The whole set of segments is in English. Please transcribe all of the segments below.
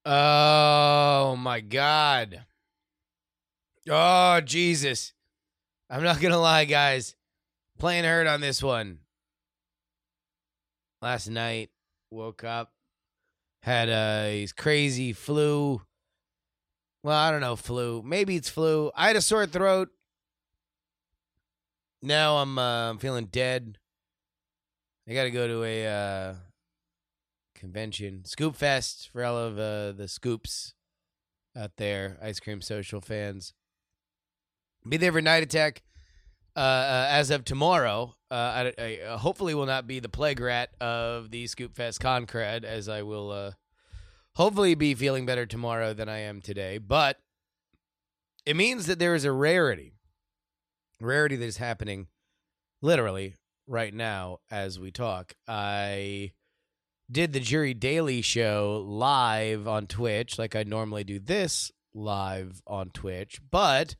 Oh, my God. Oh, Jesus. I'm not going to lie, guys. Playing hurt on this one. Last night, woke up, had a crazy flu. Well, I don't know, flu. Maybe it's flu. I had a sore throat. Now I'm feeling dead. I got to go to a convention. Scoop Fest for all of the scoops out there, Ice Cream Social fans. Be there for Night Attack as of tomorrow. I hopefully will not be the plague rat of the Scoop Fest Concred, as I will hopefully be feeling better tomorrow than I am today. But it means that there is a rarity that is happening literally right now as we talk. I did the Jury Daily show live on Twitch, like I normally do this live on Twitch, but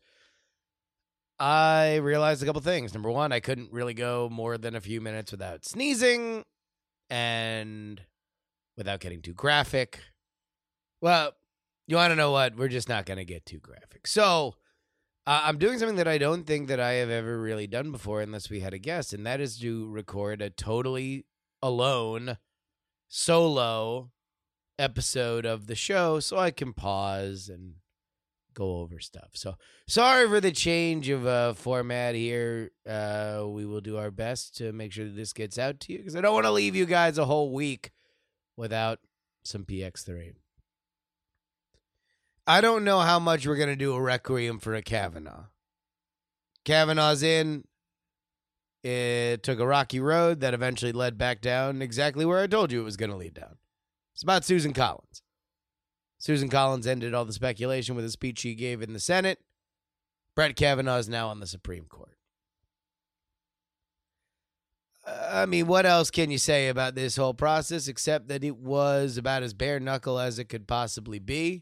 I realized a couple things. Number one, I couldn't really go more than a few minutes without sneezing and without getting too graphic. Well, you want to know what? We're just not going to get too graphic. So I'm doing something that I don't think that I have ever really done before unless we had a guest, and that is to record a totally alone, solo episode of the show so I can pause and go over stuff. So sorry for the change of format here. We will do our best to make sure that this gets out to you because I don't want to leave you guys a whole week without some PX3. I don't know how much we're going to do a requiem for a Kavanaugh. Kavanaugh's in. It took a rocky road that eventually led back down exactly where I told you it was going to lead down. It's about Susan Collins. Susan Collins ended all the speculation with a speech she gave in the Senate. Brett Kavanaugh is now on the Supreme Court. I mean, what else can you say about this whole process except that it was about as bare knuckle as it could possibly be?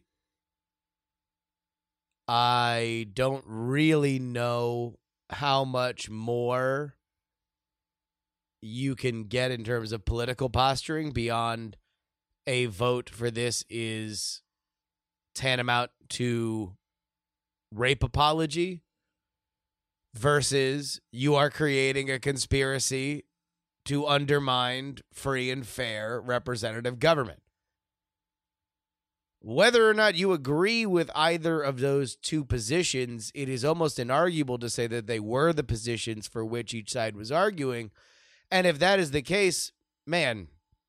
I don't really know how much more you can get in terms of political posturing beyond a vote for this is tantamount to rape apology versus you are creating a conspiracy to undermine free and fair representative government. Whether or not you agree with either of those two positions, it is almost inarguable to say that they were the positions for which each side was arguing. And if that is the case, man,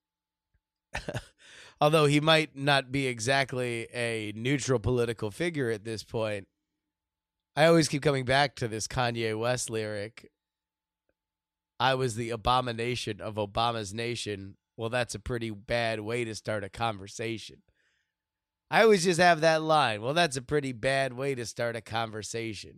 although he might not be exactly a neutral political figure at this point, I always keep coming back to this Kanye West lyric. I was the abomination of Obama's nation. Well, that's a pretty bad way to start a conversation. I always just have that line. Well, that's a pretty bad way to start a conversation.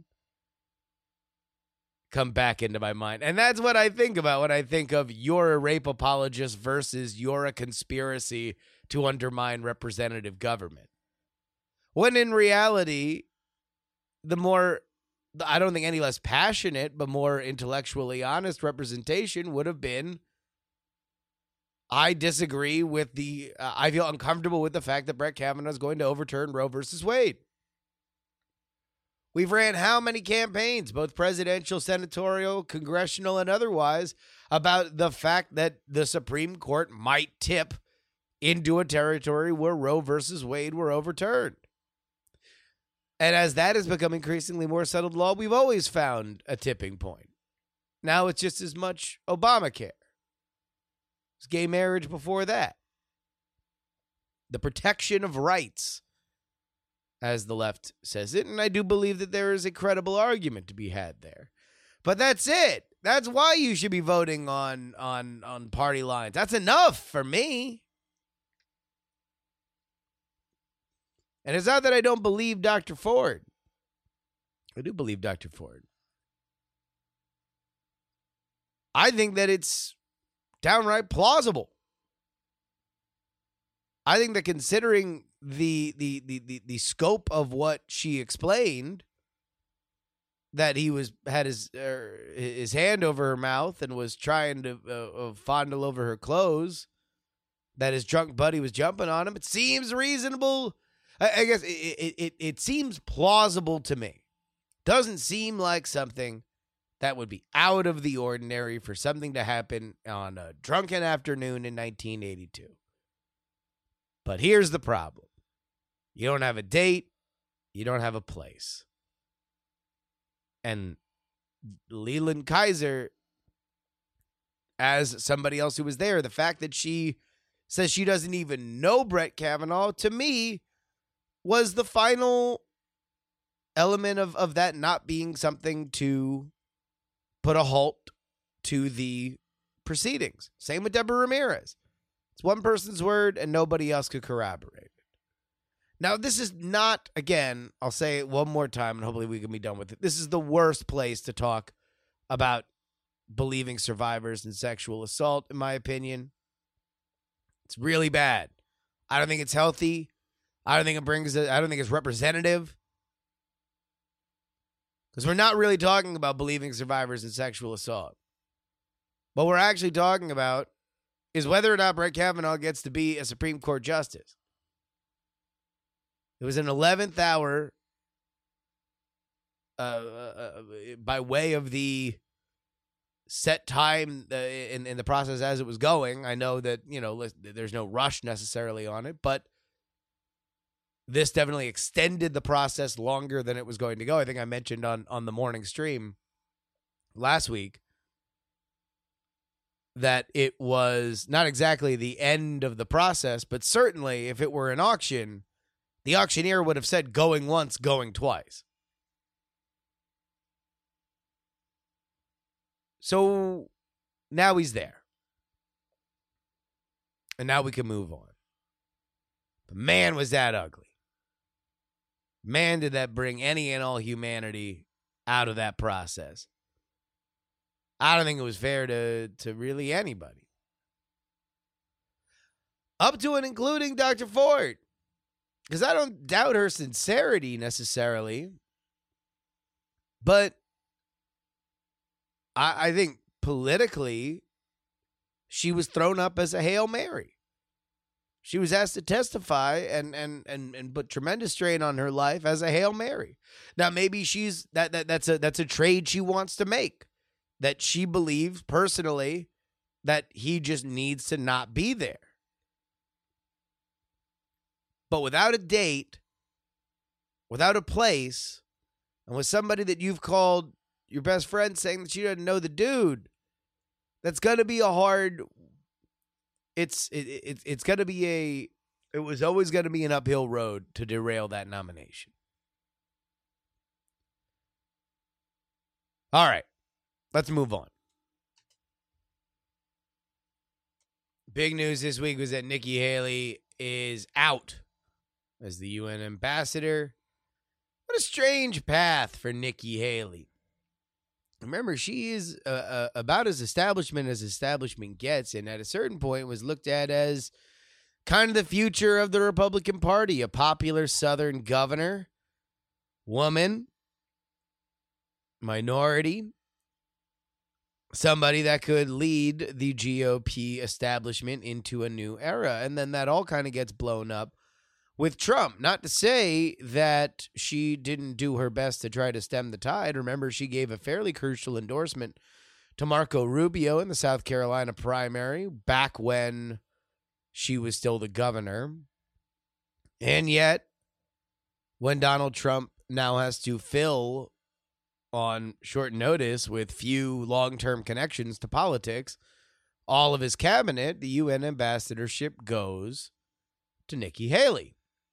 Come back into my mind. And that's what I think about when I think of you're a rape apologist versus you're a conspiracy to undermine representative government. When in reality, the more, I don't think any less passionate, but more intellectually honest representation would have been, I disagree with I feel uncomfortable with the fact that Brett Kavanaugh is going to overturn Roe versus Wade. We've ran how many campaigns, both presidential, senatorial, congressional, and otherwise, about the fact that the Supreme Court might tip into a territory where Roe versus Wade were overturned. And as that has become increasingly more settled law, we've always found a tipping point. Now it's just as much Obamacare. It's gay marriage before that. The protection of rights, as the left says it, and I do believe that there is a credible argument to be had there. But that's it. That's why you should be voting on party lines. That's enough for me. And it's not that I don't believe Dr. Ford. I do believe Dr. Ford. I think that it's downright plausible. I think that considering the scope of what she explained, that he had his hand over her mouth and was trying to fondle over her clothes, that his drunk buddy was jumping on him. It seems reasonable. I guess it seems plausible to me. Doesn't seem like something that would be out of the ordinary for something to happen on a drunken afternoon in 1982. But here's the problem. You don't have a date. You don't have a place. And Leland Kaiser, as somebody else who was there, the fact that she says she doesn't even know Brett Kavanaugh, to me, was the final element of that not being something to put a halt to the proceedings. Same with Deborah Ramirez. It's one person's word and nobody else could corroborate it. Now, this is not, again, I'll say it one more time and hopefully we can be done with it. This is the worst place to talk about believing survivors in sexual assault, in my opinion. It's really bad. I don't think it's healthy. I don't think it's representative. Because we're not really talking about believing survivors in sexual assault. What we're actually talking about is whether or not Brett Kavanaugh gets to be a Supreme Court justice. It was an 11th hour by way of the set time in the process as it was going. I know that, there's no rush necessarily on it, but this definitely extended the process longer than it was going to go. I think I mentioned on the morning stream last week that it was not exactly the end of the process, but certainly if it were an auction, the auctioneer would have said going once, going twice. So now he's there. And now we can move on. But man, was that ugly. Man, did that bring any and all humanity out of that process. I don't think it was fair to really anybody. Up to and including Dr. Ford. Because I don't doubt her sincerity necessarily. But I think politically, she was thrown up as a Hail Mary. She was asked to testify and put tremendous strain on her life as a Hail Mary. Now, maybe that's a trade she wants to make. That she believes personally that he just needs to not be there. But without a date, without a place, and with somebody that you've called your best friend saying that she doesn't know the dude, that's going to be a hard... It's going to be it was always going to be an uphill road to derail that nomination. All right, let's move on. Big news this week was that Nikki Haley is out as the UN ambassador. What a strange path for Nikki Haley. Remember, she is about as establishment gets, and at a certain point was looked at as kind of the future of the Republican Party, a popular Southern governor, woman, minority, somebody that could lead the GOP establishment into a new era. And then that all kind of gets blown up with Trump. Not to say that she didn't do her best to try to stem the tide. Remember, she gave a fairly crucial endorsement to Marco Rubio in the South Carolina primary back when she was still the governor. And yet, when Donald Trump now has to fill on short notice with few long-term connections to politics, all of his cabinet, the UN ambassadorship goes to Nikki Haley.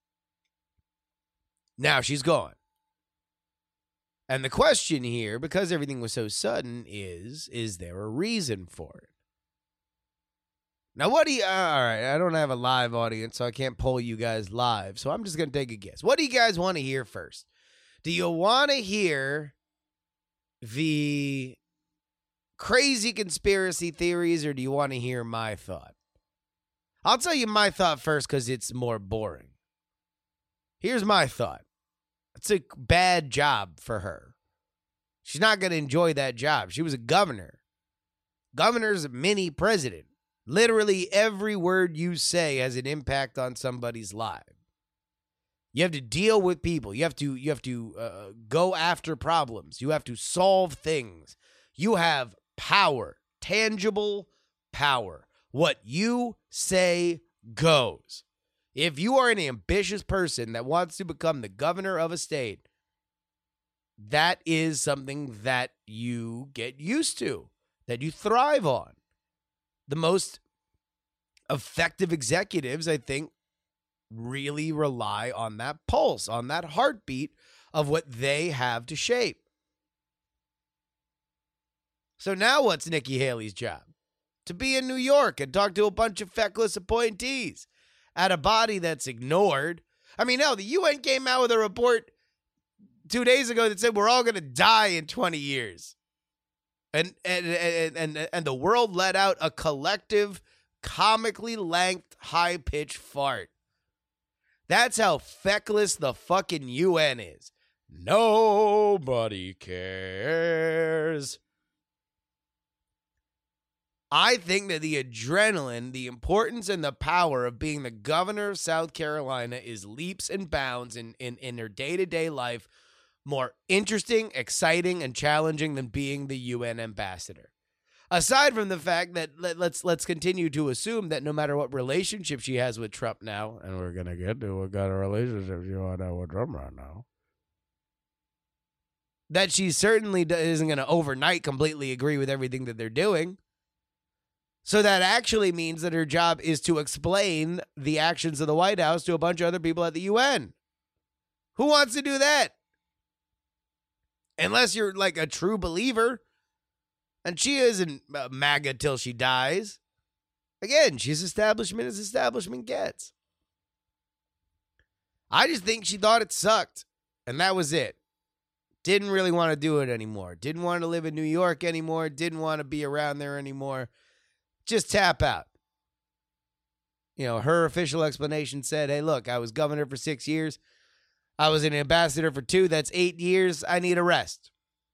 Now she's gone. And the question here, because everything was so sudden, is there a reason for it? Now, all right, I don't have a live audience, so I can't poll you guys live, so I'm just going to take a guess. What do you guys want to hear first? Do you want to hear the crazy conspiracy theories, or do you want to hear my thought? I'll tell you my thought first because it's more boring. Here's my thought. It's a bad job for her. She's not going to enjoy that job. She was a governor. Governor's a mini president. Literally every word you say has an impact on somebody's life. You have to deal with people. You have to go after problems. You have to solve things. You have power, tangible power. What you say goes. If you are an ambitious person that wants to become the governor of a state, that is something that you get used to, that you thrive on. The most effective executives, I think, really rely on that pulse, on that heartbeat of what they have to shape. So now what's Nikki Haley's job? To be in New York and talk to a bunch of feckless appointees at a body that's ignored. I mean, hell, the UN came out with a report 2 days ago that said we're all going to die in 20 years. And the world let out a collective, comically length, high-pitched fart. That's how feckless the fucking UN is. Nobody cares. I think that the adrenaline, the importance and the power of being the governor of South Carolina is leaps and bounds in her day-to-day life more interesting, exciting, and challenging than being the UN ambassador. Aside from the fact that let's continue to assume that no matter what relationship she has with Trump now, and we're going to get to what kind of relationship you want to have with Trump right now, that she certainly isn't going to overnight completely agree with everything that they're doing. So that actually means that her job is to explain the actions of the White House to a bunch of other people at the UN. Who wants to do that? Unless you're like a true believer. And she isn't MAGA till she dies. Again, she's establishment as establishment gets. I just think she thought it sucked. And that was it. Didn't really want to do it anymore. Didn't want to live in New York anymore. Didn't want to be around there anymore. Just tap out. You know, her official explanation said, hey, look, I was governor for 6 years. I was an ambassador for 2. That's 8 years. I need a rest.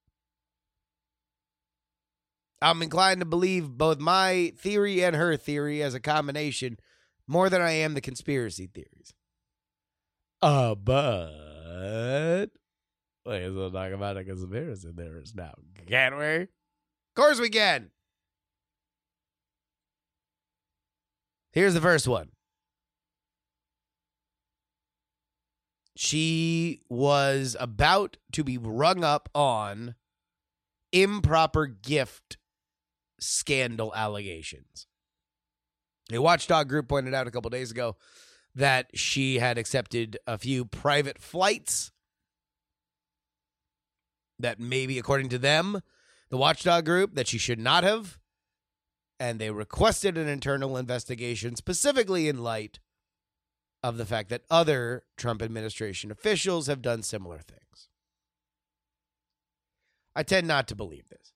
I'm inclined to believe both my theory and her theory as a combination more than I am the conspiracy theories. But let's talk about a conspiracy theorist now. Can we? Of course we can. Here's the first one. She was about to be rung up on improper gift scandal allegations. A watchdog group pointed out a couple days ago that she had accepted a few private flights that maybe, according to them, the watchdog group, that she should not have. And they requested an internal investigation specifically in light of the fact that other Trump administration officials have done similar things. I tend not to believe this.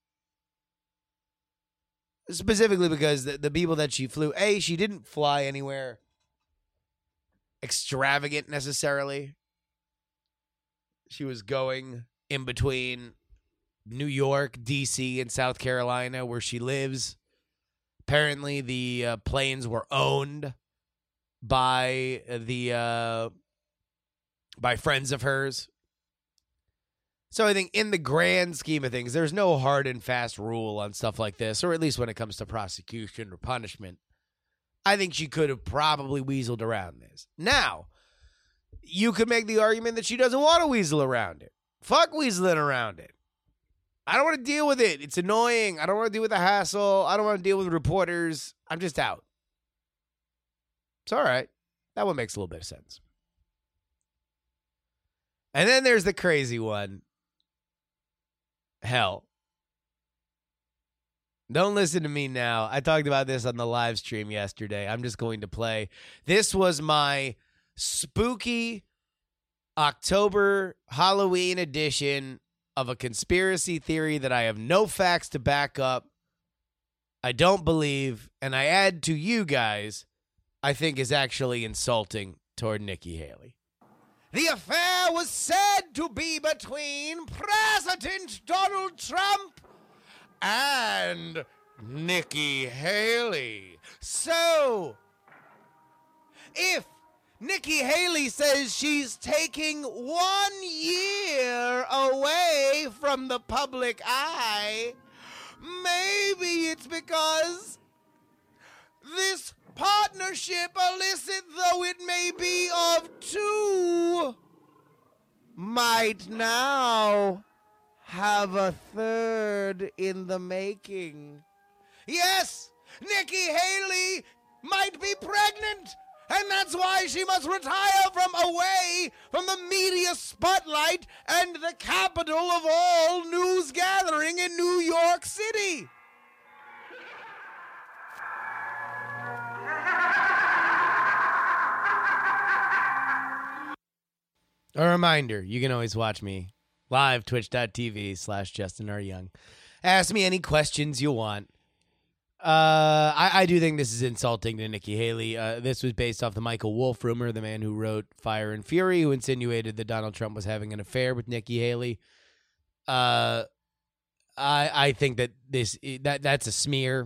Specifically because the people that she flew, she didn't fly anywhere extravagant necessarily. She was going in between New York, D.C., and South Carolina, where she lives. Apparently, the planes were owned by friends of hers. So I think in the grand scheme of things, there's no hard and fast rule on stuff like this, or at least when it comes to prosecution or punishment. I think she could have probably weaseled around this. Now, you could make the argument that she doesn't want to weasel around it. Fuck weaseling around it. I don't want to deal with it. It's annoying. I don't want to deal with the hassle. I don't want to deal with reporters. I'm just out. It's all right. That one makes a little bit of sense. And then there's the crazy one. Hell. Don't listen to me now. I talked about this on the live stream yesterday. I'm just going to play. This was my spooky October Halloween edition of a conspiracy theory that I have no facts to back up, I don't believe, and I add to you guys, I think is actually insulting toward Nikki Haley. The affair was said to be between President Donald Trump and Nikki Haley. So, if Nikki Haley says she's taking 1 year away from the public eye, maybe it's because this partnership, illicit though it may be of two, might now have a third in the making. Yes, Nikki Haley might be pregnant, and that's why she must retire from away from the media spotlight and the capital of all news gathering in New York City. A reminder, you can always watch me live, twitch.tv/JustinRYoung. Ask me any questions you want. I do think this is insulting to Nikki Haley. This was based off the Michael Wolff rumor, the man who wrote Fire and Fury, who insinuated that Donald Trump was having an affair with Nikki Haley. I think that that's a smear.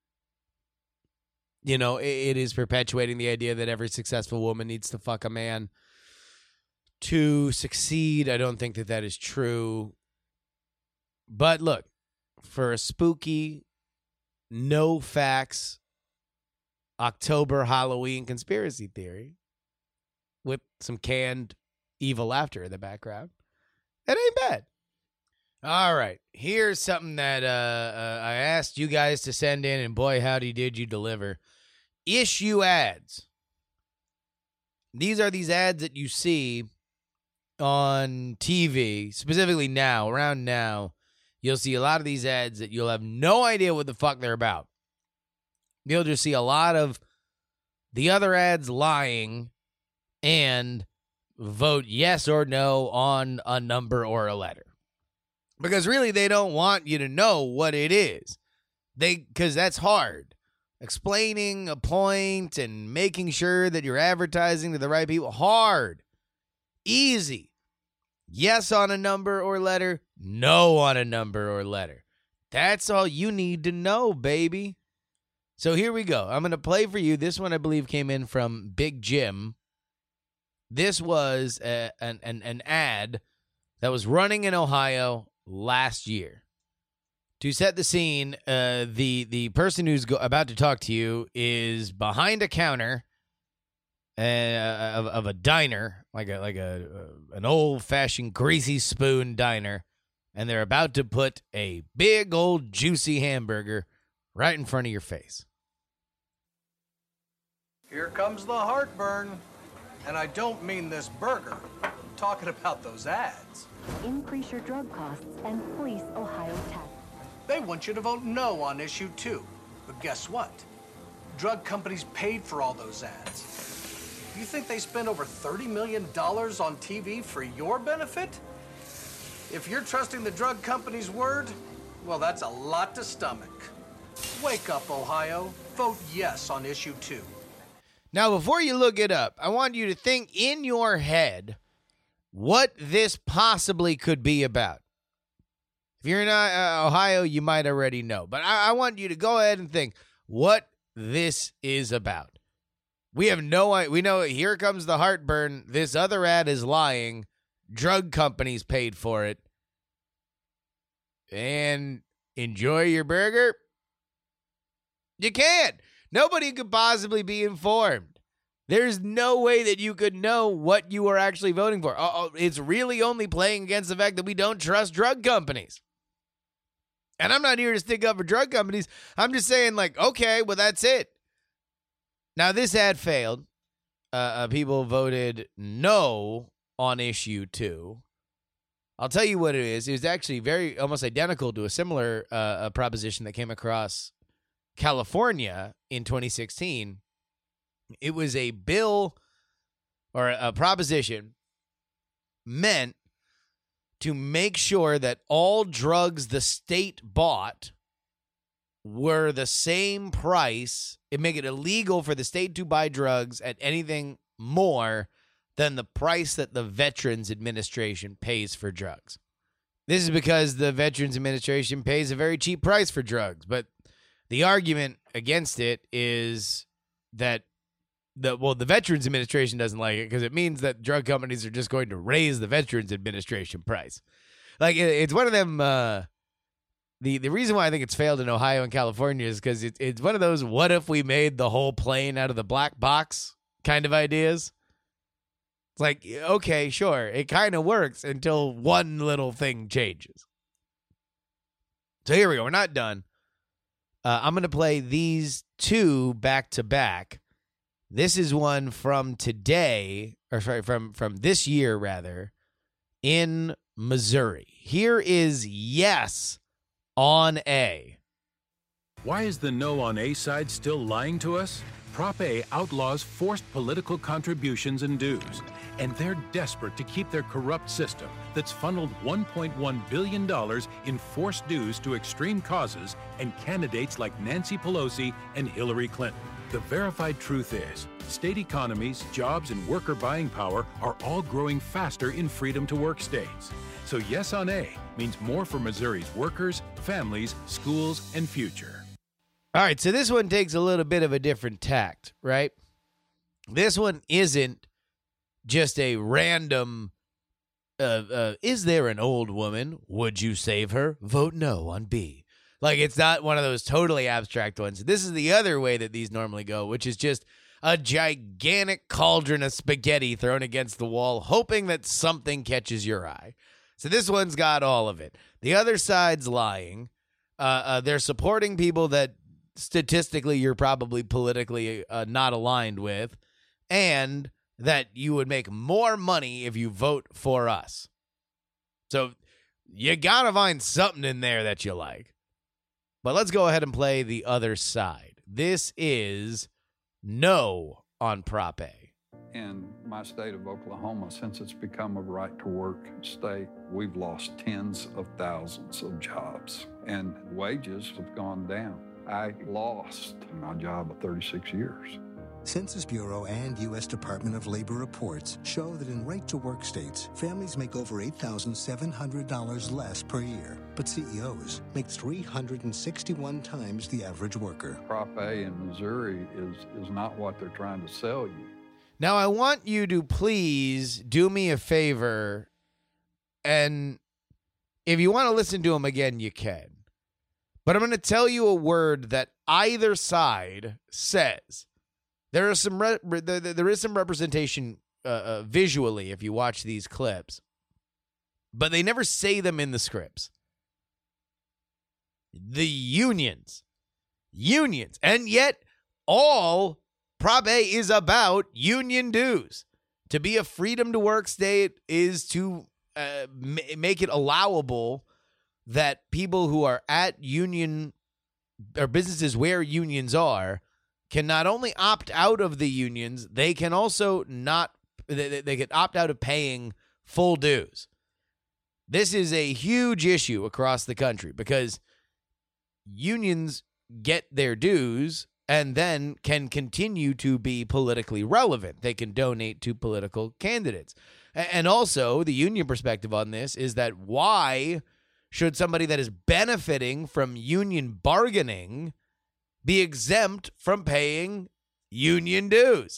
You know, it is perpetuating the idea that every successful woman needs to fuck a man to succeed. I don't think that that is true. But look, for a spooky, no facts October Halloween conspiracy theory with some canned evil laughter in the background, that ain't bad. All right, here's something that I asked you guys to send in, and boy, howdy did you deliver. Issue ads. These are these ads that you see on TV, specifically now, around now. You'll see a lot of these ads that you'll have no idea what the fuck they're about. You'll just see a lot of the other ads lying and vote yes or no on a number or a letter. Because really, they don't want you to know what it is. Because that's hard. Explaining a point and making sure that you're advertising to the right people, hard. Easy. Yes on a number or letter, no on a number or letter. That's all you need to know, baby. So here we go. I'm going to play for you. This one, I believe, came in from Big Jim. This was an ad that was running in Ohio last year. To set the scene, the person who's about to talk to you is behind a counter of a diner, like an old-fashioned greasy spoon diner, and they're about to put a big old juicy hamburger right in front of your face. Here comes the heartburn, and I don't mean this burger. I'm talking about those ads. Increase your drug costs and fleece Ohio tax. They want you to vote no on issue 2. But guess what? Drug companies paid for all those ads. You think they spend over $30 million on TV for your benefit? If you're trusting the drug company's word, well, that's a lot to stomach. Wake up, Ohio. Vote yes on issue 2. Now, before you look it up, I want you to think in your head what this possibly could be about. If you're in Ohio, you might already know. But I want you to go ahead and think what this is about. We have no idea. We know here comes the heartburn. This other ad is lying. Drug companies paid for it. And enjoy your burger? You can't. Nobody could possibly be informed. There's no way that you could know what you are actually voting for. It's really only playing against the fact that we don't trust drug companies. And I'm not here to stick up for drug companies. I'm just saying, like, okay, well, that's it. Now, this ad failed. People voted no on issue 2. I'll tell you what it is. It was actually very almost identical to a similar proposition that came across California in 2016. It was a bill or a proposition meant to make sure that all drugs the state bought were the same price. It make it illegal for the state to buy drugs at anything more than the price that the Veterans Administration pays for drugs. This is because the Veterans Administration pays a very cheap price for drugs, but The argument against it is that the Veterans Administration doesn't like it because it means that drug companies are just going to raise the Veterans Administration price. Like, it's one of them. The reason why I think it's failed in Ohio and California is because it's one of those what if we made the whole plane out of the black box kind of ideas. It's like, okay, sure, it kind of works until one little thing changes. So here we go. We're not done. I'm going to play these two back to back. This is one from today, or sorry, from this year, rather, in Missouri. Here is Yes on A. Why is the no on A side still lying to us? Prop A outlaws forced political contributions and dues, and they're desperate to keep their corrupt system that's funneled $1.1 billion in forced dues to extreme causes and candidates like Nancy Pelosi and Hillary Clinton. The verified truth is, state economies, jobs, and worker buying power are all growing faster in freedom to work states. So Yes on A means more for Missouri's workers, families, schools, and future. All right, so this one takes a little bit of a different tact, right? This one isn't just a random, is there an old woman? Would you save her? Vote no on B. Like, it's not one of those totally abstract ones. This is the other way that these normally go, which is just a gigantic cauldron of spaghetti thrown against the wall, hoping that something catches your eye. So this one's got all of it. The other side's lying. They're supporting people that statistically you're probably politically not aligned with, and that you would make more money if you vote for us. So you gotta find something in there that you like. But let's go ahead and play the other side. This is No on Prop A. In my state of Oklahoma, since it's become a right-to-work state, we've lost tens of thousands of jobs, and wages have gone down. I lost my job of 36 years. Census Bureau and U.S. Department of Labor reports show that in right-to-work states, families make over $8,700 less per year, but CEOs make 361 times the average worker. Prop A in Missouri is not what they're trying to sell you. Now, I want you to please do me a favor, and if you want to listen to them again, you can. But I'm going to tell you a word that either side says. There is some representation visually if you watch these clips, but they never say them in the scripts. The unions, and yet all Prop A is about union dues. To be a freedom to work state is to make it allowable that people who are at union or businesses where unions are can not only opt out of the unions, they can also they can opt out of paying full dues. This is a huge issue across the country because unions get their dues and then can continue to be politically relevant. They can donate to political candidates. And also, the union perspective on this is that why should somebody that is benefiting from union bargaining be exempt from paying union dues?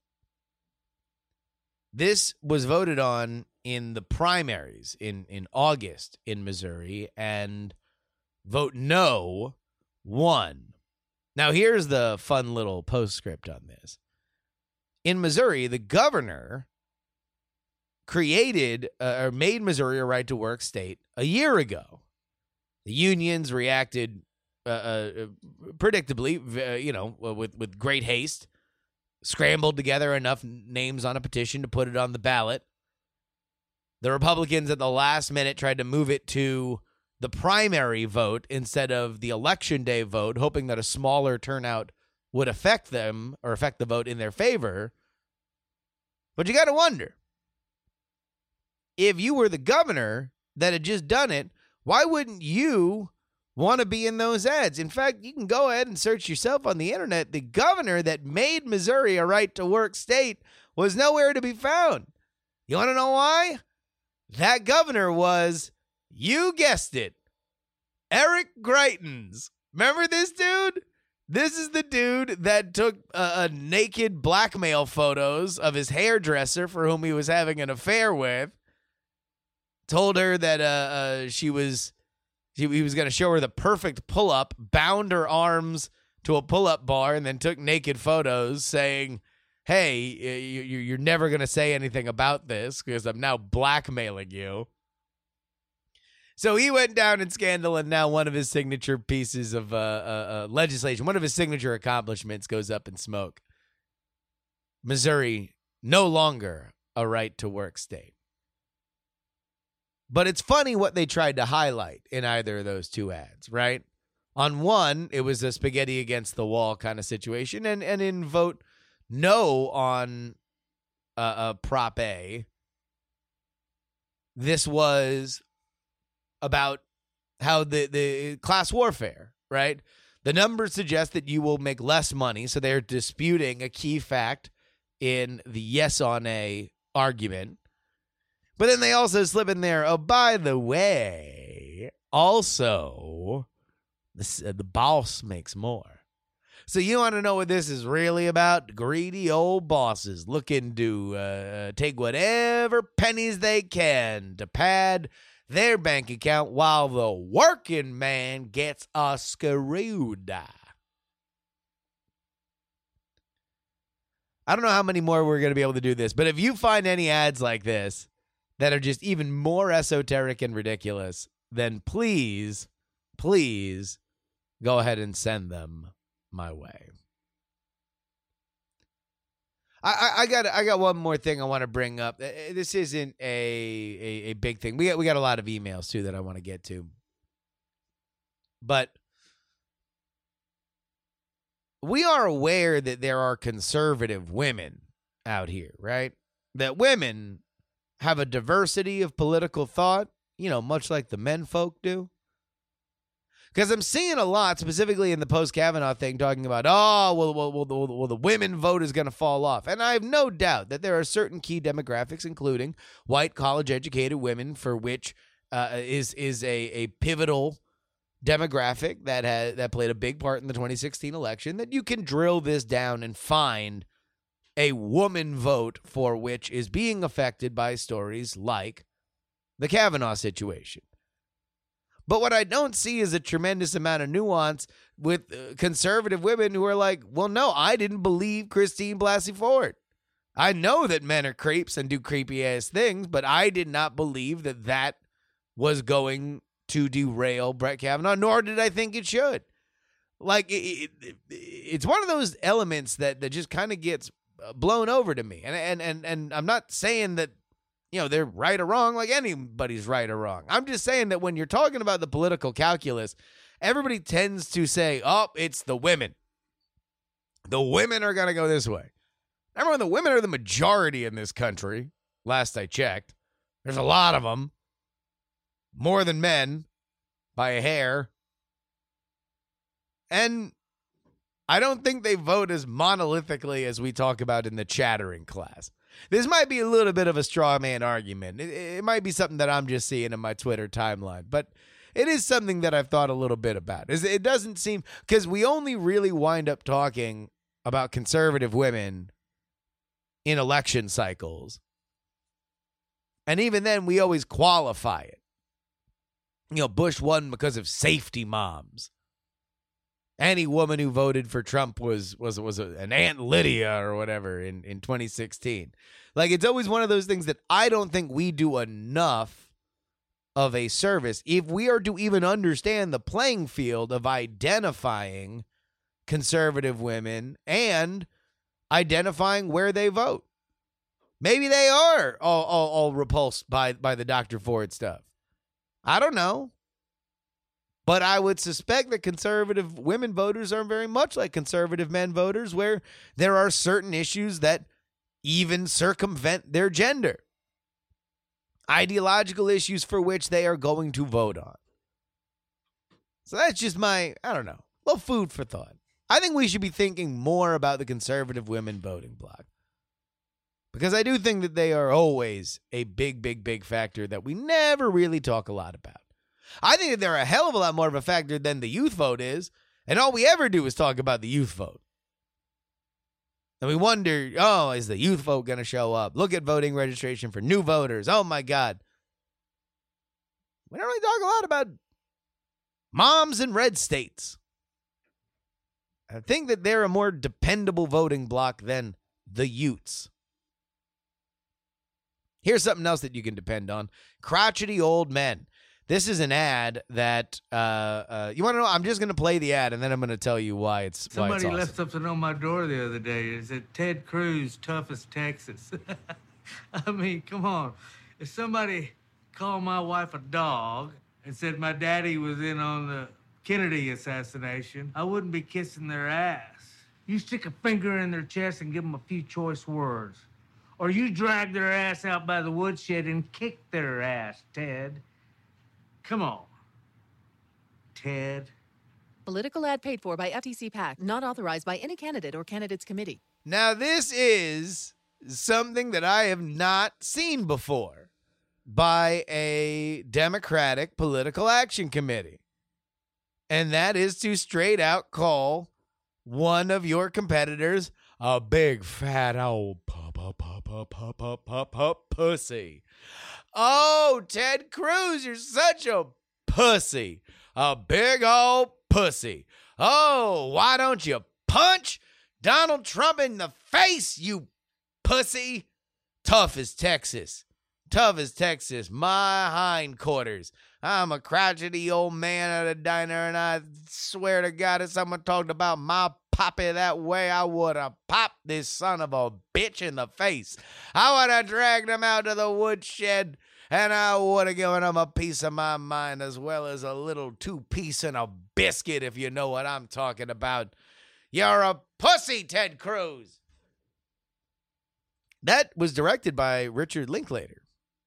This was voted on in the primaries in August in Missouri, and vote no won. Now, here's the fun little postscript on this. In Missouri, the governor created or made Missouri a right-to-work state a year ago. The unions reacted predictably, with great haste, scrambled together enough names on a petition to put it on the ballot. The Republicans at the last minute tried to move it to the primary vote instead of the election day vote, hoping that a smaller turnout would affect them or affect the vote in their favor. But you got to wonder, if you were the governor that had just done it, why wouldn't you want to be in those ads? In fact, you can go ahead and search yourself on the internet. The governor that made Missouri a right-to-work state was nowhere to be found. You want to know why? That governor was, you guessed it, Eric Greitens. Remember this dude? This is the dude that took naked blackmail photos of his hairdresser for whom he was having an affair with. Told her that he was going to show her the perfect pull-up, bound her arms to a pull-up bar, and then took naked photos saying, hey, you're never going to say anything about this because I'm now blackmailing you. So he went down in scandal, and now one of his signature pieces of legislation, one of his signature accomplishments goes up in smoke. Missouri, no longer a right-to-work state. But it's funny what they tried to highlight in either of those two ads, right? On one, it was a spaghetti against the wall kind of situation, and in vote no on Prop A, this was about how the class warfare, right? The numbers suggest that you will make less money, so they're disputing a key fact in the yes on A argument. But then they also slip in there, oh, by the way, also, the boss makes more. So you want to know what this is really about? Greedy old bosses looking to take whatever pennies they can to pad their bank account while the working man gets screwed. I don't know how many more we're going to be able to do this, but if you find any ads like this that are just even more esoteric and ridiculous, then please go ahead and send them my way. I got one more thing I want to bring up. This isn't a big thing. We got a lot of emails too that I want to get to. But we are aware that there are conservative women out here, right? That women have a diversity of political thought, much like the men folk do. Because I'm seeing a lot, specifically in the post-Kavanaugh thing, talking about, the women vote is going to fall off. And I have no doubt that there are certain key demographics, including white, college-educated women, for which is a pivotal demographic that played a big part in the 2016 election, that you can drill this down and find a woman vote for which is being affected by stories like the Kavanaugh situation. But what I don't see is a tremendous amount of nuance with conservative women who are like, well, no, I didn't believe Christine Blasey Ford. I know that men are creeps and do creepy-ass things, but I did not believe that was going to derail Brett Kavanaugh, nor did I think it should. Like, it's one of those elements that just kind of gets blown over to me. And I'm not saying that, they're right or wrong, like anybody's right or wrong. I'm just saying that when you're talking about the political calculus, everybody tends to say, oh, it's the women. The women are going to go this way. Remember, the women are the majority in this country, last I checked. There's a lot of them. More than men by a hair. And I don't think they vote as monolithically as we talk about in the chattering class. This might be a little bit of a straw man argument. It might be something that I'm just seeing in my Twitter timeline, but it is something that I've thought a little bit about. It doesn't seem, because we only really wind up talking about conservative women in election cycles. And even then, we always qualify it. Bush won because of safety moms. Any woman who voted for Trump was an Aunt Lydia or whatever in 2016. Like, it's always one of those things that I don't think we do enough of a service if we are to even understand the playing field of identifying conservative women and identifying where they vote. Maybe they are all repulsed by the Dr. Ford stuff. I don't know. But I would suspect that conservative women voters are very much like conservative men voters, where there are certain issues that even circumvent their gender. Ideological issues for which they are going to vote on. So that's just my, little food for thought. I think we should be thinking more about the conservative women voting bloc. Because I do think that they are always a big, big, big factor that we never really talk a lot about. I think that they're a hell of a lot more of a factor than the youth vote is, And all we ever do is talk about the youth vote. And we wonder, oh, is the youth vote going to show up? Look at voting registration for new voters. Oh, my God. We don't really talk a lot about moms in red states. I think that they're a more dependable voting bloc than the Utes. Here's something else that you can depend on. Crotchety old men. This is an ad that, you want to know? I'm just going to play the ad, and then I'm going to tell you why it's Somebody awesome. left something on my door the other day. It said, Ted Cruz, toughest Texas. I mean, come on. If somebody called my wife a dog and said my daddy was in on the Kennedy assassination, I wouldn't be kissing their ass. You stick a finger in their chest and give them a few choice words. Or you drag their ass out by the woodshed and kick their ass, Ted. Come on, Ted. Political ad paid for by FTC PAC, not authorized by any candidate or candidates committee. Now, this is something that I have not seen before by a Democratic political action committee. And that is to straight out call one of your competitors a big fat old pussy. Oh, Ted Cruz, you're such a pussy. A big old pussy. Oh, why don't you punch Donald Trump in the face, you pussy? Tough as Texas. Tough as Texas. My hindquarters. I'm a crotchety old man at a diner, and I swear to God, if someone talked about my poppy that way, I would have popped this son of a bitch in the face. I would have dragged him out to the woodshed, and I would have given him a piece of my mind as well as a little two-piece and a biscuit, if you know what I'm talking about. You're a pussy, Ted Cruz. That was directed by Richard Linklater.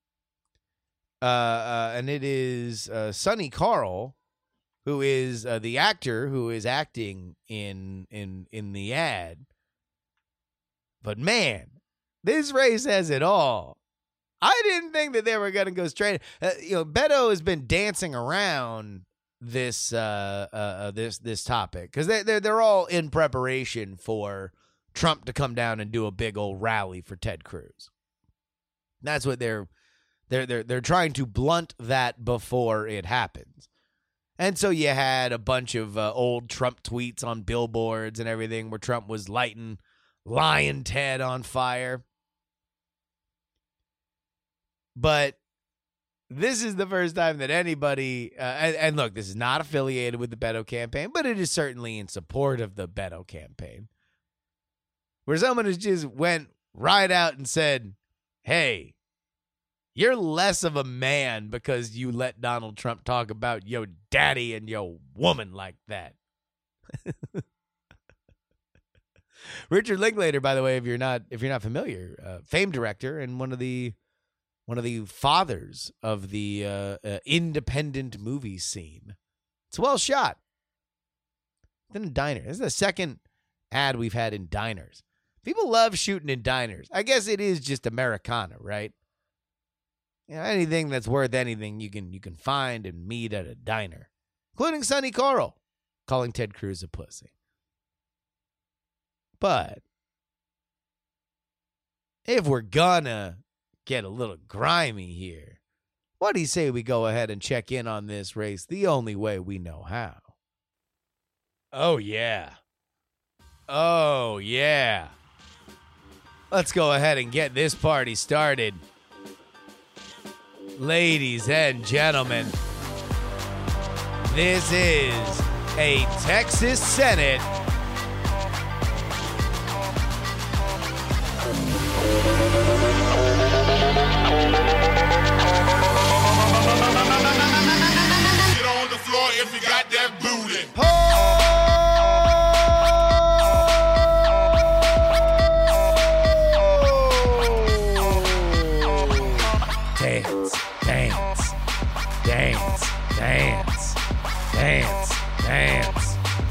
And it is Sonny Carl, who is the actor who is acting in the ad. But man, this race has it all. I didn't think that they were going to go straight. Beto has been dancing around this this topic because they're all in preparation for Trump to come down and do a big old rally for Ted Cruz. That's what they're trying to blunt that before it happens. And so you had a bunch of old Trump tweets on billboards and everything where Trump was lighting Lion Ted on fire. But this is the first time that anybody, and look, this is not affiliated with the Beto campaign, but it is certainly in support of the Beto campaign, where someone has just went right out and said, hey, you're less of a man because you let Donald Trump talk about your daddy and your woman like that. Richard Linklater, by the way, if you're not familiar, famed director and one of the fathers of the independent movie scene. It's well shot. Then a diner. This is the second ad we've had in diners. People love shooting in diners. I guess it is just Americana, right? Anything that's worth anything you can find and meet at a diner, including Sonny Carl calling Ted Cruz a pussy. But if we're gonna get a little grimy here, what do you say we go ahead and check in on this race the only way we know how? Oh, yeah. Oh, yeah. Let's go ahead and get this party started. Ladies and gentlemen, this is a Texas Senate if you got that booty. Dance, dance, dance, dance, dance, dance.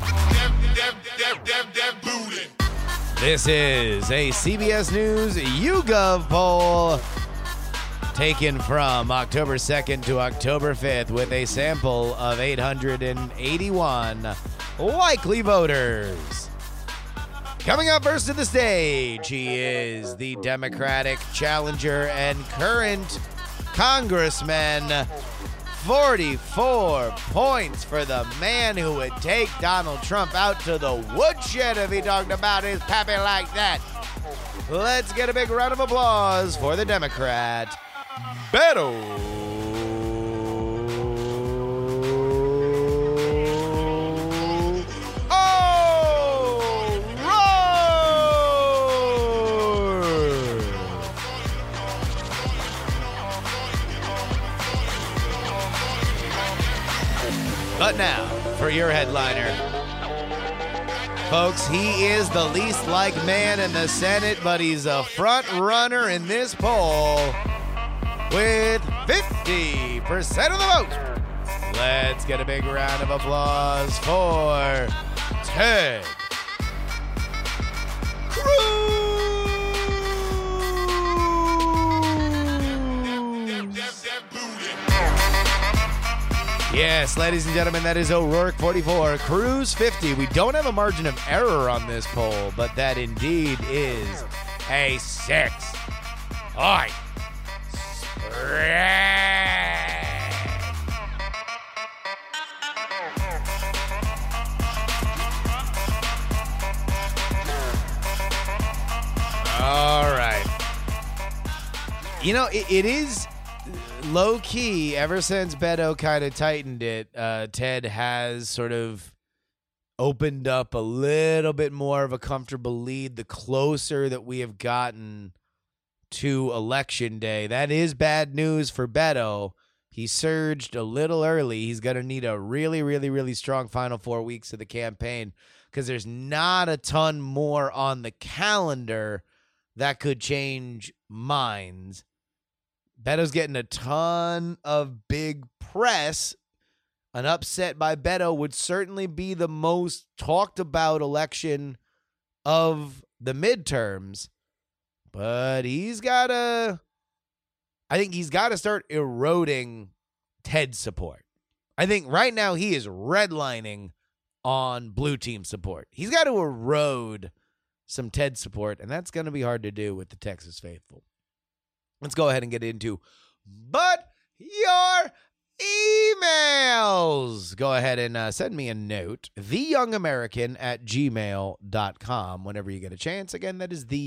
That booty. This is a CBS News YouGov poll. taken from October 2nd to October 5th with a sample of 881 likely voters. Coming up first to the stage, he is the Democratic challenger and current congressman. 44 points for the man who would take Donald Trump out to the woodshed if he talked about his pappy like that. Let's get a big round of applause for the Democrat, Beto But now, for your headliner. Folks, he is the least liked man in the Senate, but he's a front runner in this poll with 50% of the vote. Let's get a big round of applause for Ted Cruz. Yes, ladies and gentlemen, that is O'Rourke 44, Cruz 50. We don't have a margin of error on this poll, but that indeed is a 6-point spread. All right. You know, it is low key, ever since Beto kind of tightened it, Ted has sort of opened up a little bit more of a comfortable lead the closer that we have gotten to Election Day. That is bad news for Beto. He surged a little early. He's going to need a really, really, really strong final 4 weeks of the campaign because there's not a ton more on the calendar that could change minds. Beto's getting a ton of big press. An upset by Beto would certainly be the most talked about election of the midterms. But I think he's got to start eroding Ted's support. I think right now he is redlining on blue team support. He's got to erode some Ted support, and that's going to be hard to do with the Texas faithful. Let's go ahead and get into But Your Emails. Go ahead and send me a note, theyoungamerican@gmail.com, whenever you get a chance. Again, that is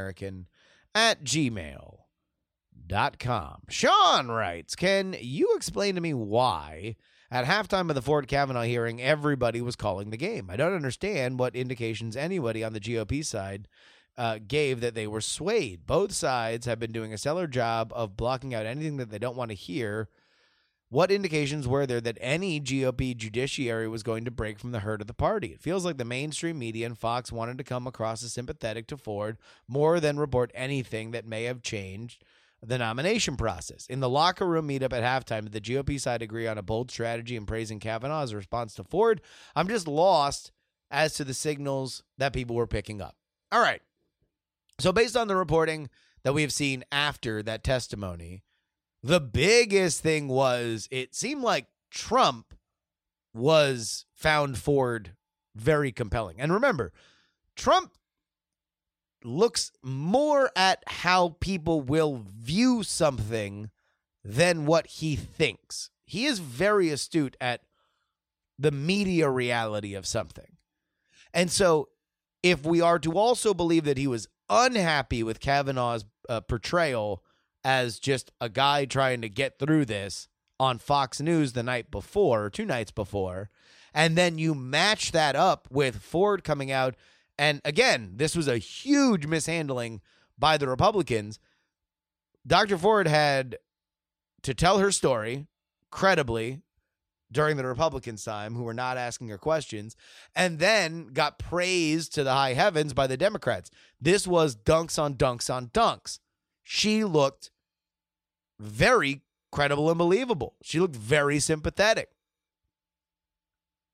theyoungamerican@gmail.com. Sean writes, can you explain to me why at halftime of the Ford Kavanaugh hearing everybody was calling the game? I don't understand what indications anybody on the GOP side gave that they were swayed. Both sides have been doing a stellar job of blocking out anything that they don't want to hear. What indications were there that any GOP judiciary was going to break from the herd of the party? It feels like the mainstream media and Fox wanted to come across as sympathetic to Ford more than report anything that may have changed the nomination process. In the locker room meetup at halftime, did the GOP side agree on a bold strategy in praising Kavanaugh as a response to Ford? I'm just lost as to the signals that people were picking up. All right. So based on the reporting that we have seen after that testimony, the biggest thing was it seemed like Trump found Ford very compelling. And remember, Trump looks more at how people will view something than what he thinks. He is very astute at the media reality of something. And so if we are to also believe that he was unhappy with Kavanaugh's portrayal as just a guy trying to get through this on Fox News the night before, or 2 nights before, and then you match that up with Ford coming out, and again, this was a huge mishandling by the Republicans. Dr. Ford had to tell her story credibly during the Republicans' time, who were not asking her questions, and then got praised to the high heavens by the Democrats. This was dunks on dunks on dunks. She looked very credible and believable. She looked very sympathetic.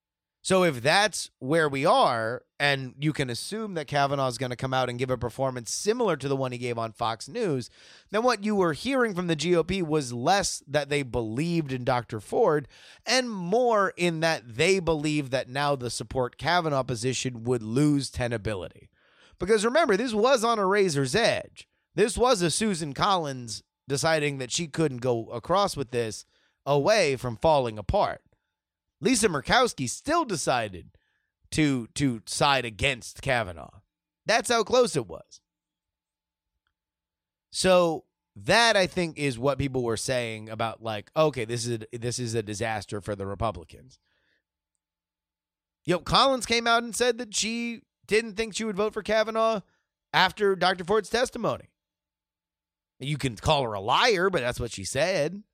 So if that's where we are, and you can assume that Kavanaugh is going to come out and give a performance similar to the one he gave on Fox News, then what you were hearing from the GOP was less that they believed in Dr. Ford and more in that they believe that now the support Kavanaugh position would lose tenability. Because remember, this was on a razor's edge. This was a Susan Collins deciding that she couldn't go across with this away from falling apart. Lisa Murkowski still decided to side against Kavanaugh. That's how close it was. So that, I think, is what people were saying about, like, okay, this is a disaster for the Republicans. Collins came out and said that she didn't think she would vote for Kavanaugh after Dr. Ford's testimony. You can call her a liar, but that's what she said.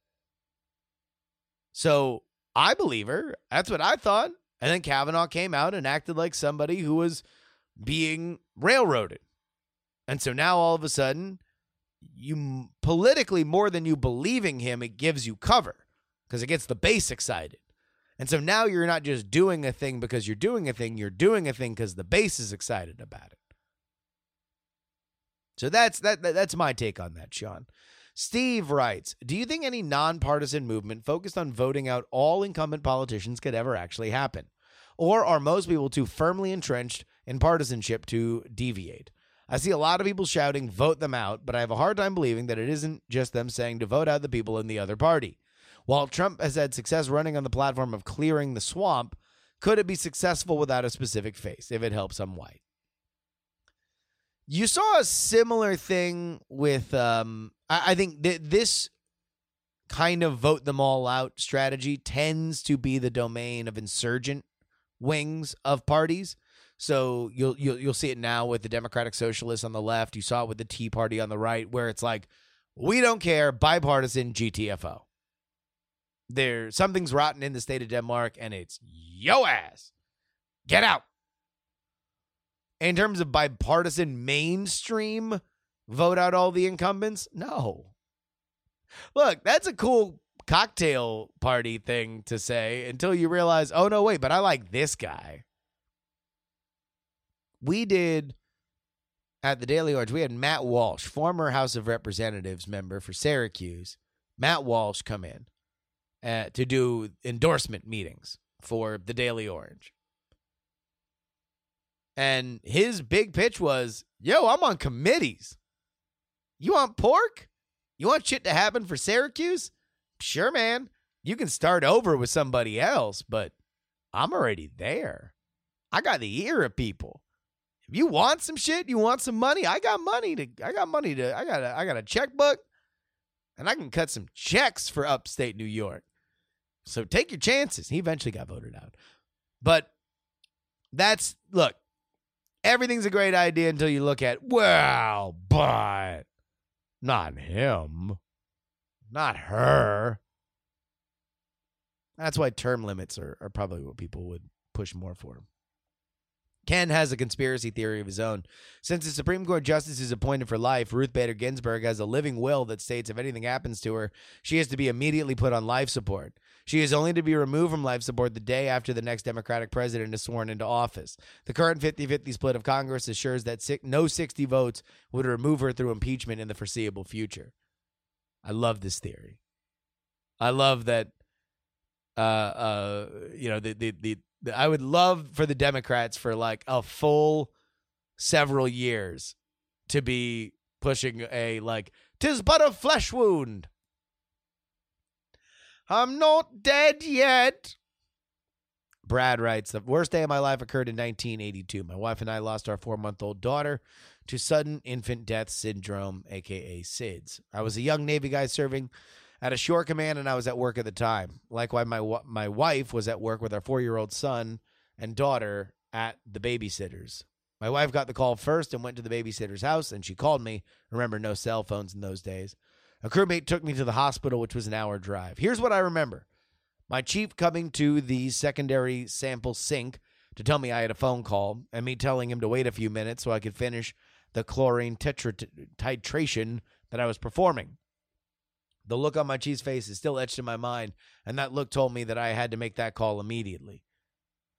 So I believe her. That's what I thought. And then Kavanaugh came out and acted like somebody who was being railroaded. And so now all of a sudden, you politically, more than you believing him, it gives you cover because it gets the base excited. And so now you're not just doing a thing because you're doing a thing. You're doing a thing because the base is excited about it. So that's my take on that, Sean. Steve writes, do you think any nonpartisan movement focused on voting out all incumbent politicians could ever actually happen? Or are most people too firmly entrenched in partisanship to deviate? I see a lot of people shouting, vote them out, but I have a hard time believing that it isn't just them saying to vote out the people in the other party. While Trump has had success running on the platform of clearing the swamp, could it be successful without a specific face if it helps I'm white? You saw a similar thing with, I think this kind of vote them all out strategy tends to be the domain of insurgent wings of parties. So you'll see it now with the Democratic Socialists on the left. You saw it with the Tea Party on the right, where it's like, we don't care, bipartisan GTFO. Something's rotten in the state of Denmark, and it's yo ass. Get out. In terms of bipartisan mainstream, vote out all the incumbents? No. Look, that's a cool cocktail party thing to say until you realize, oh, no, wait, but I like this guy. We did, at the Daily Orange, we had Matt Walsh, former House of Representatives member for Syracuse. Matt Walsh come in to do endorsement meetings for the Daily Orange. And his big pitch was, yo, I'm on committees. You want pork? You want shit to happen for Syracuse? Sure, man. You can start over with somebody else, but I'm already there. I got the ear of people. If you want some shit, you want some money, I got a checkbook, and I can cut some checks for upstate New York. So take your chances. He eventually got voted out. But look, everything's a great idea until you look at, well, but not him, not her. That's why term limits are probably what people would push more for. Ken has a conspiracy theory of his own. Since the Supreme Court justice is appointed for life, Ruth Bader Ginsburg has a living will that states if anything happens to her, she has to be immediately put on life support. She is only to be removed from life support the day after the next Democratic president is sworn into office. The current 50-50 split of Congress assures that no 60 votes would remove her through impeachment in the foreseeable future. I love this theory. I love that. I would love for the Democrats for like a full several years to be pushing a like, 'tis but a flesh wound. I'm not dead yet. Brad writes, the worst day of my life occurred in 1982. My wife and I lost our 4-month-old daughter to sudden infant death syndrome, a.k.a. SIDS. I was a young Navy guy serving at a shore command, and I was at work at the time. Likewise, my wife was at work with our 4-year-old son and daughter at the babysitter's. My wife got the call first and went to the babysitter's house, and she called me. Remember, no cell phones in those days. A crewmate took me to the hospital, which was an hour drive. Here's what I remember. My chief coming to the secondary sample sink to tell me I had a phone call, and me telling him to wait a few minutes so I could finish the chlorine titration that I was performing. The look on my chief's face is still etched in my mind, and that look told me that I had to make that call immediately.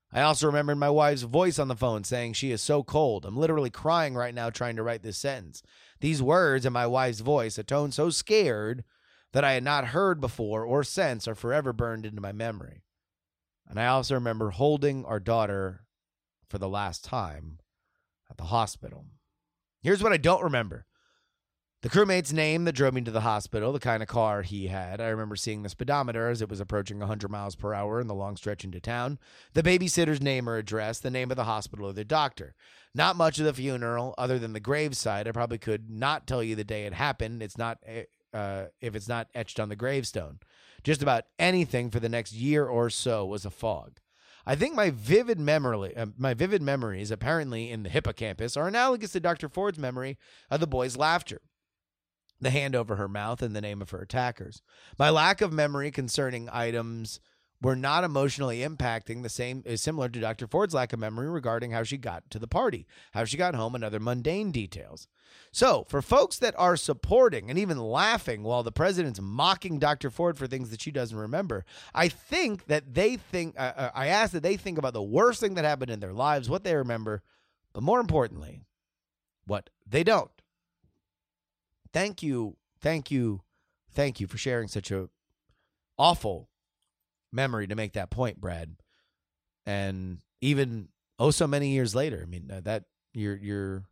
I also remembered my wife's voice on the phone saying she is so cold. I'm literally crying right now trying to write this sentence. These words in my wife's voice, a tone so scared that I had not heard before or since, are forever burned into my memory. And I also remember holding our daughter for the last time at the hospital. Here's what I don't remember. The crewmate's name that drove me to the hospital, the kind of car he had. I remember seeing the speedometer as it was approaching 100 miles per hour in the long stretch into town. The babysitter's name or address, the name of the hospital or the doctor. Not much of the funeral other than the graveside. I probably could not tell you the day it happened. It's not if it's not etched on the gravestone. Just about anything for the next year or so was a fog. I think my vivid memories, apparently in the hippocampus, are analogous to Dr. Ford's memory of the boy's laughter, the hand over her mouth, and the name of her attackers. My lack of memory concerning items were not emotionally impacting the same is similar to Dr. Ford's lack of memory regarding how she got to the party, how she got home, and other mundane details. So, for folks that are supporting and even laughing while the president's mocking Dr. Ford for things that she doesn't remember, I think that I ask that they think about the worst thing that happened in their lives, what they remember, but more importantly, what they don't. Thank you for sharing such a awful memory to make that point, Brad. And even so many years later, I mean, that your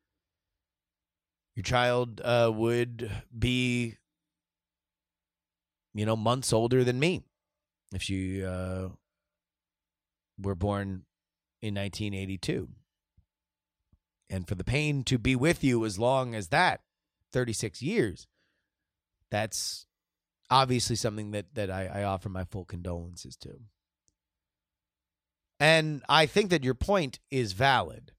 child would be, months older than me if she were born in 1982. And for the pain to be with you as long as that, 36 years, that's obviously something that I offer my full condolences to. And I think that your point is valid.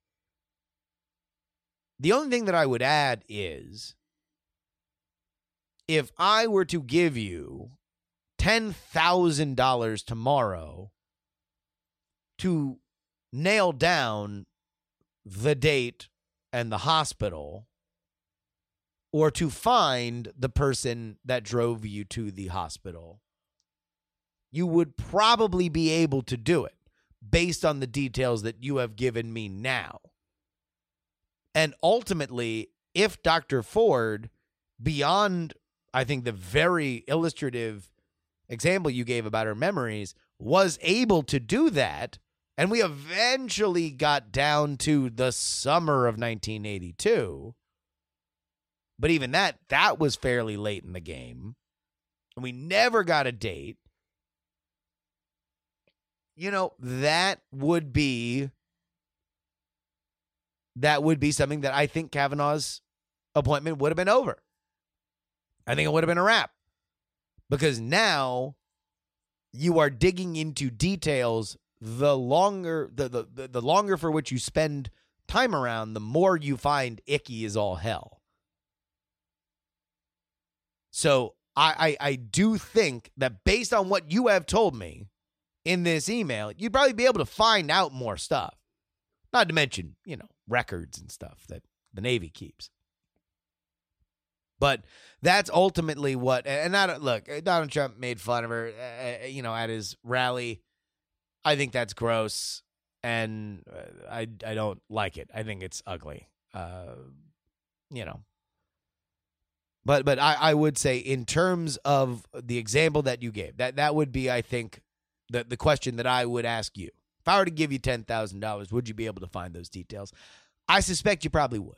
The only thing that I would add is, if I were to give you $10,000 tomorrow to nail down the date and the hospital, or to find the person that drove you to the hospital, you would probably be able to do it based on the details that you have given me now. And ultimately, if Dr. Ford, beyond, I think, the very illustrative example you gave about her memories, was able to do that, and we eventually got down to the summer of 1982, but even that was fairly late in the game, and we never got a date, that would be something that I think Kavanaugh's appointment would have been over. I think it would have been a wrap, because now you are digging into details. The longer the longer for which you spend time around, the more you find icky as all hell. So I do think that based on what you have told me in this email, you'd probably be able to find out more stuff. Not to mention, records and stuff that the Navy keeps. But that's ultimately what, and look, Donald Trump made fun of her, at his rally. I think that's gross, and I don't like it. I think it's ugly, But I would say, in terms of the example that you gave, that would be, I think, the question that I would ask you. If I were to give you $10,000, would you be able to find those details? I suspect you probably would.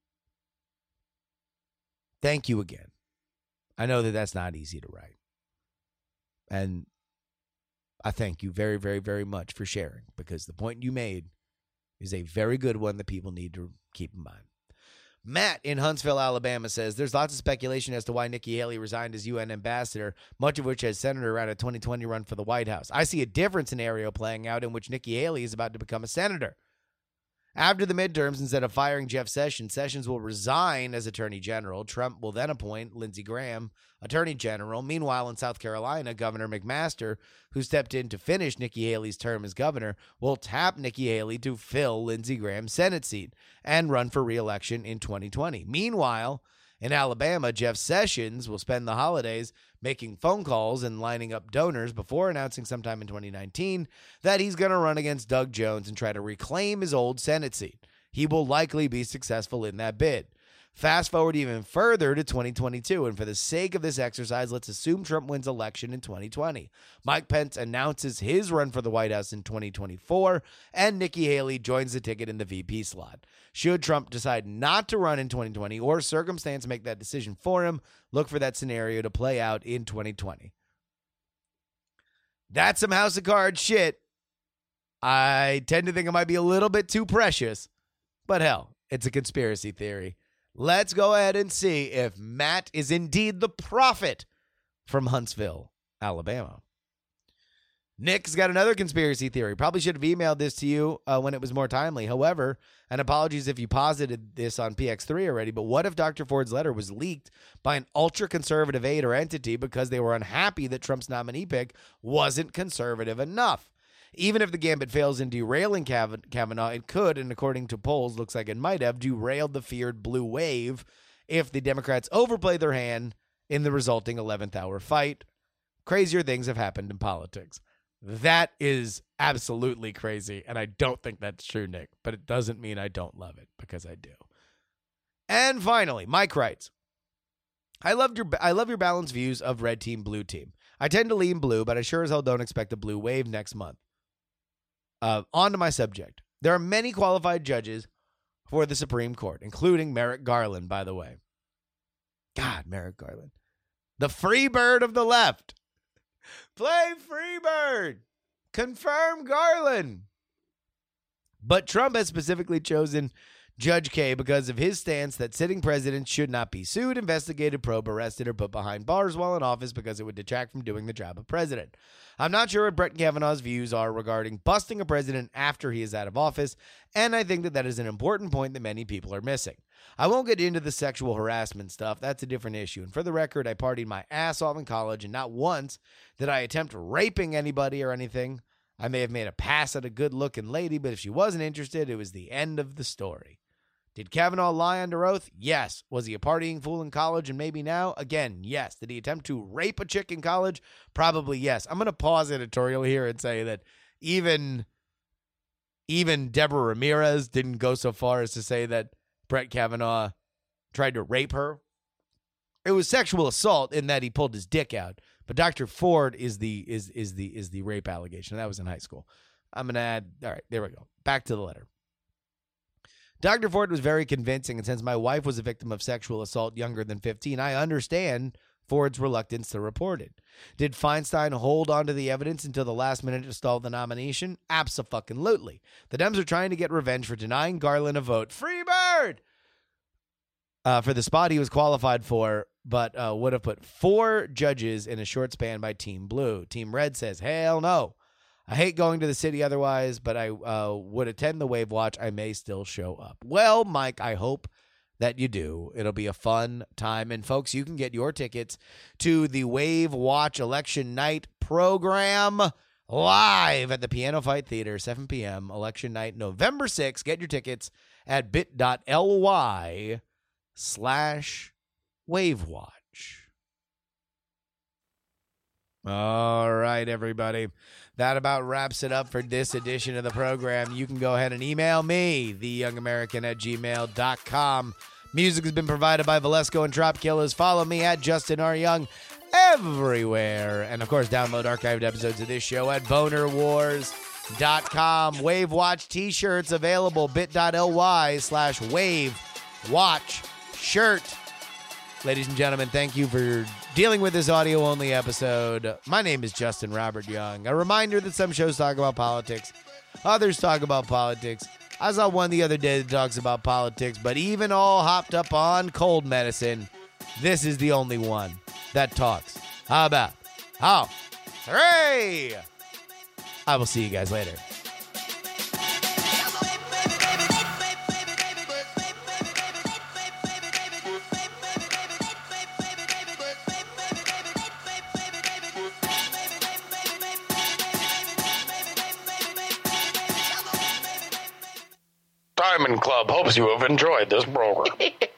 Thank you again. I know that that's not easy to write. And I thank you very, very, very much for sharing, because the point you made is a very good one that people need to keep in mind. Matt in Huntsville, Alabama says, there's lots of speculation as to why Nikki Haley resigned as UN ambassador, much of which has centered around a 2020 run for the White House. I see a different scenario playing out in which Nikki Haley is about to become a senator. After the midterms, instead of firing Jeff Sessions, Sessions will resign as Attorney General. Trump will then appoint Lindsey Graham Attorney General. Meanwhile, in South Carolina, Governor McMaster, who stepped in to finish Nikki Haley's term as governor, will tap Nikki Haley to fill Lindsey Graham's Senate seat and run for re-election in 2020. Meanwhile, in Alabama, Jeff Sessions will spend the holidays making phone calls and lining up donors before announcing sometime in 2019 that he's going to run against Doug Jones and try to reclaim his old Senate seat. He will likely be successful in that bid. Fast forward even further to 2022, and for the sake of this exercise, let's assume Trump wins election in 2020. Mike Pence announces his run for the White House in 2024, and Nikki Haley joins the ticket in the VP slot. Should Trump decide not to run in 2020 or circumstance make that decision for him, look for that scenario to play out in 2020. That's some House of Cards shit. I tend to think it might be a little bit too precious, but hell, it's a conspiracy theory. Let's go ahead and see if Matt is indeed the prophet from Huntsville, Alabama. Nick's got another conspiracy theory. Probably should have emailed this to you when it was more timely. However, and apologies if you posited this on PX3 already, but what if Dr. Ford's letter was leaked by an ultra-conservative aide or entity because they were unhappy that Trump's nominee pick wasn't conservative enough? Even if the gambit fails in derailing Kavanaugh, it could, and according to polls, looks like it might have, derailed the feared blue wave if the Democrats overplay their hand in the resulting 11th hour fight. Crazier things have happened in politics. That is absolutely crazy, and I don't think that's true, Nick, but it doesn't mean I don't love it, because I do. And finally, Mike writes, I love your balanced views of red team, blue team. I tend to lean blue, but I sure as hell don't expect a blue wave next month. On to my subject. There are many qualified judges for the Supreme Court, including Merrick Garland, by the way. God, Merrick Garland. The free bird of the left. Play free bird. Confirm Garland. But Trump has specifically chosen Judge K because of his stance that sitting presidents should not be sued, investigated, probed, arrested, or put behind bars while in office because it would detract from doing the job of president. I'm not sure what Brett Kavanaugh's views are regarding busting a president after he is out of office, and I think that that is an important point that many people are missing. I won't get into the sexual harassment stuff. That's a different issue. And for the record, I partied my ass off in college, and not once did I attempt raping anybody or anything. I may have made a pass at a good-looking lady, but if she wasn't interested, it was the end of the story. Did Kavanaugh lie under oath? Yes. Was he a partying fool in college and maybe now? Again, yes. Did he attempt to rape a chick in college? Probably yes. I'm going to pause editorial here and say that even Deborah Ramirez didn't go so far as to say that Brett Kavanaugh tried to rape her. It was sexual assault in that he pulled his dick out. But Dr. Ford is the rape allegation. That was in high school. I'm going to add, all right, there we go. Back to the letter. Dr. Ford was very convincing, and since my wife was a victim of sexual assault younger than 15, I understand Ford's reluctance to report it. Did Feinstein hold on to the evidence until the last minute to stall the nomination? Abso-fucking-lutely. The Dems are trying to get revenge for denying Garland a vote. Free bird! For the spot he was qualified for, but would have put 4 judges in a short span by Team Blue. Team Red says, hell no. I hate going to the city otherwise, but I would attend the Wave Watch. I may still show up. Well, Mike, I hope that you do. It'll be a fun time. And, folks, you can get your tickets to the Wave Watch Election Night program live at the Piano Fight Theater, 7 p.m., Election Night, November 6th. Get your tickets at bit.ly/WaveWatch. All right, everybody. That about wraps it up for this edition of the program. You can go ahead and email me, theyoungamerican@gmail.com. Music has been provided by Valesco and Drop Killers. Follow me at Justin R. Young everywhere. And, of course, download archived episodes of this show at bonerwars.com. Wave Watch t-shirts available, bit.ly/Wave Watch shirt. Ladies and gentlemen, thank you for dealing with this audio-only episode. My name is Justin Robert Young. A reminder that some shows talk about politics, others talk about politics. I saw one the other day that talks about politics, but even all hopped up on cold medicine, this is the only one that talks about how. Hooray! I will see you guys later. Diamond Club hopes you have enjoyed this program.